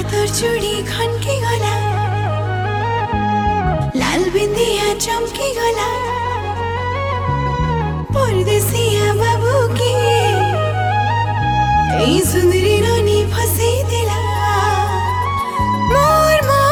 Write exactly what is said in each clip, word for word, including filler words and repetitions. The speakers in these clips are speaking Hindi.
हाथर चूड़ी खनकी गला लाल बिंदिया चमकी गला परदेसिया बाबू की ए सुंदरी रानी फंसी दिला मोर मोर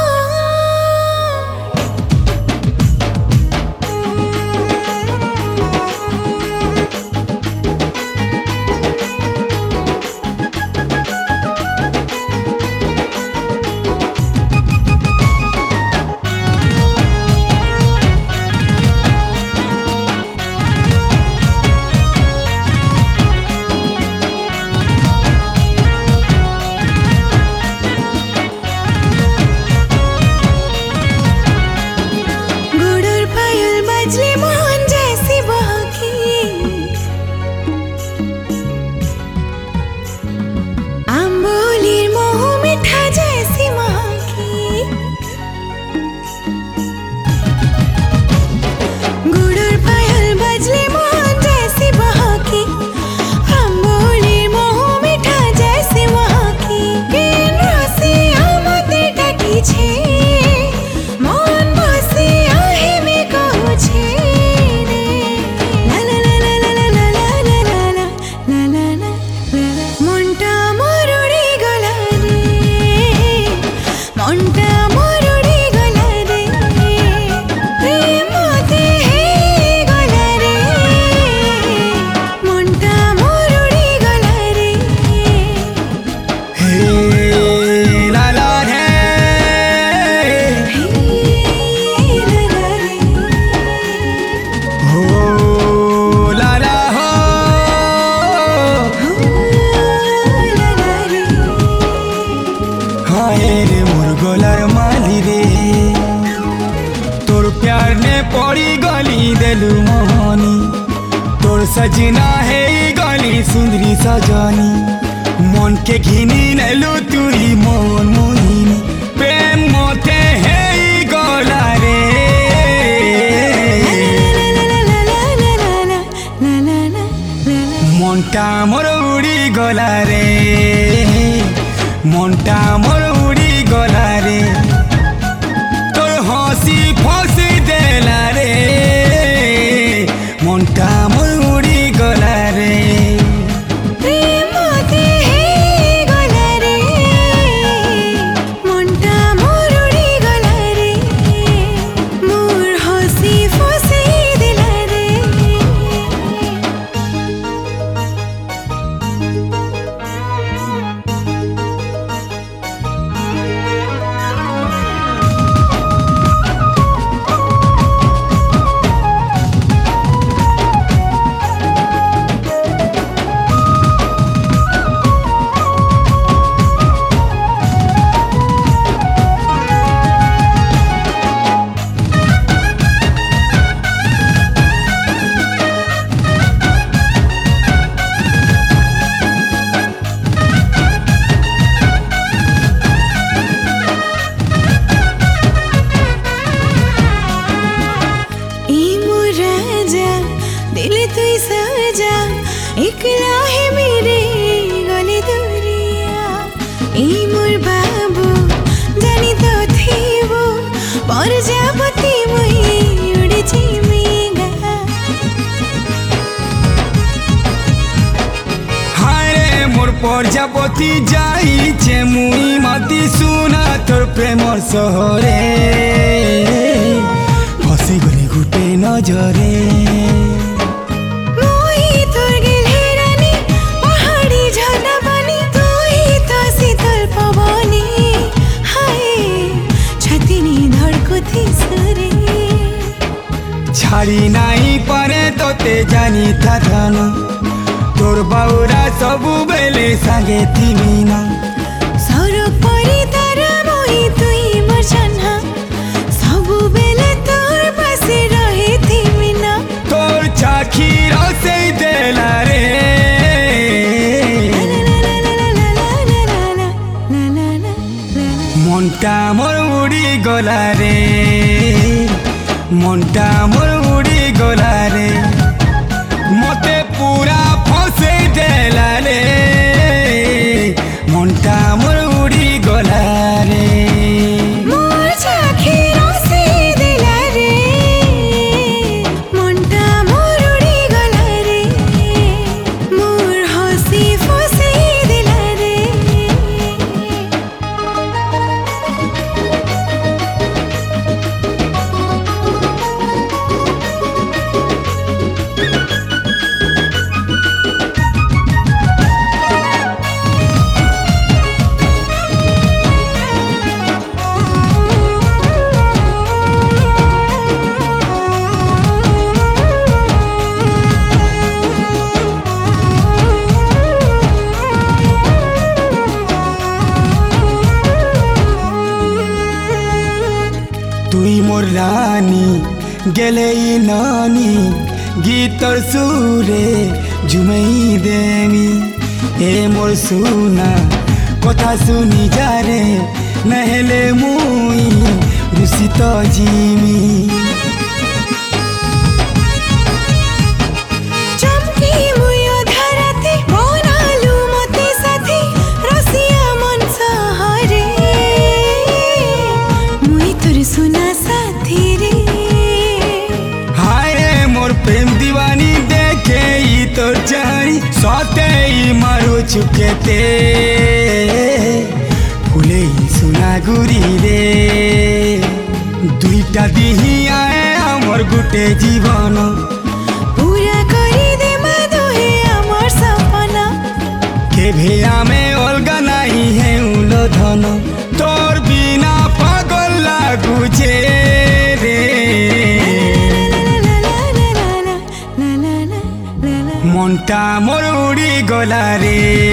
पड़ी गली देलू मोहनी तोर सजना है गली सुंदरी सजनी मन के घिनी नेलू तुरी मन मोहिनी प्रेम मोते है गला रे मनटा मोर उड़ी गला रे मनटा मोर उड़ी गला रे तोर हंसी फंसी देला रे मनटा मोर उड़ी गला रे दिल तू सजा एकला है मेरे गले दुरिया ए मोर बाबू जानी तो थी वो पर जाबती मुई उड़ी चिमेगा हाय मोर पर जाबती जाई छे मुई माती सुना तोर प्रेमर सहरे फसी गली गुटे नजरे छाड़ी नहीं परे तोते जानी था थाना तोर बाउरा सबु बेले सागे थिमिना सरक परी तारा मोही तुई मोर छन्हा सबु बेले तोर पासे रहे थिमिना तोर चाखी रसे देला रे मनटा मोर उड़ी गला रे मनटा मोर उड़ी गला रे मते पूरा फसे देला रे मनटा मोर उड़ी गला। मोर रानी गेले नानी गीतर सुरे झुमई देमी ए मोर सुना कथा सुनी जारे नहेले मुई दूषित जिमी सुना साथी रे हाय मोर प्रेम दीवानी देखे ई तोर चारी सते ई मारो चुकेते फुले ई सुना गुरी रे दुईटा दिही आए हमर गुटे जीवन पूरा करी दे मधुहे हमर सपना के भेया में अलगा नहीं है उलो धन तोर बिना पागल लागुचे रे मनटा मोर उड़ी गला रे।